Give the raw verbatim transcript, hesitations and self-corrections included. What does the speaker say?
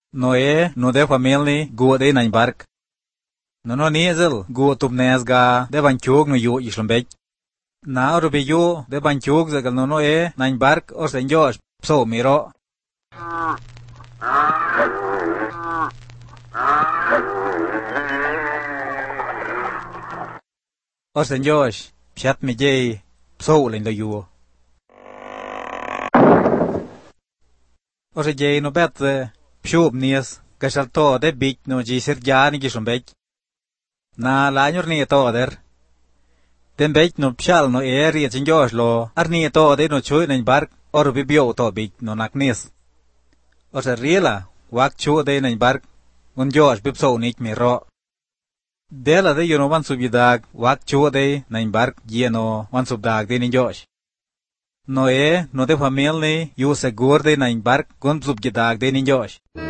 Noé no de família go de na barca. No no niezel go tup nesga de banchog no yo islambek. Na orbe yo de banchog zagal no Noé na barca or sen Josh so miro. Or sen Josh chat me jay so len do yo. Or se jay no bet pshub nies gashalto de big no ji ser jani islambek. Na la nyor ni to der. Den beit no pshal no eri sen Josh lo arni to de no choy na barca or bibio to big no naknis. Or se riela wak chu de na barca un Josh bipso nich me ro. Dela de yo no wan subidag wak chu de na barca yeno wan subdag de ni Josh. Noé no de família yu segur de na barca gun subgidag de ni Josh.